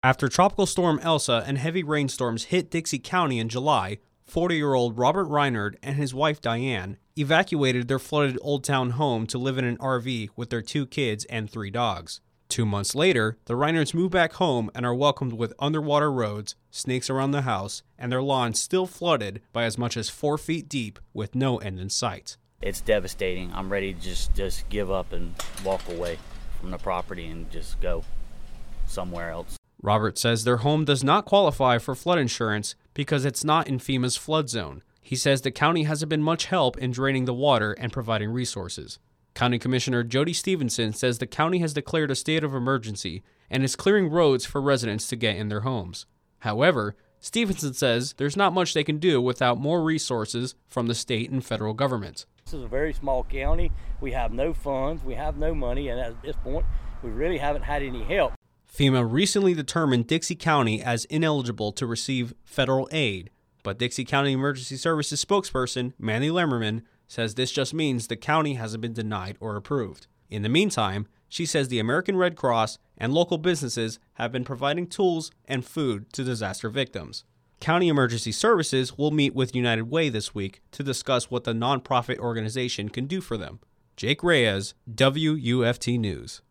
After Tropical Storm Elsa and heavy rainstorms hit Dixie County in July, 40-year-old Robert Reinard and his wife Diane evacuated their flooded Old Town home to live in an RV with their 2 kids and 3 dogs. 2 months later, the Reinards moved back home and are welcomed with underwater roads, snakes around the house, and their lawn still flooded by as much as 4 feet deep with no end in sight. It's devastating. I'm ready to just give up and walk away from the property and just go somewhere else. Robert says their home does not qualify for flood insurance because it's not in FEMA's flood zone. He says the county hasn't been much help in draining the water and providing resources. County Commissioner Jody Stevenson says the county has declared a state of emergency and is clearing roads for residents to get in their homes. However, Stevenson says there's not much they can do without more resources from the state and federal government. This is a very small county. We have no funds, we have no money, and at this point, we really haven't had any help. FEMA recently determined Dixie County as ineligible to receive federal aid, but Dixie County Emergency Services spokesperson Manny Lemmerman says this just means the county hasn't been denied or approved. In the meantime, she says the American Red Cross and local businesses have been providing tools and food to disaster victims. County Emergency Services will meet with United Way this week to discuss what the nonprofit organization can do for them. Jake Reyes, WUFT News.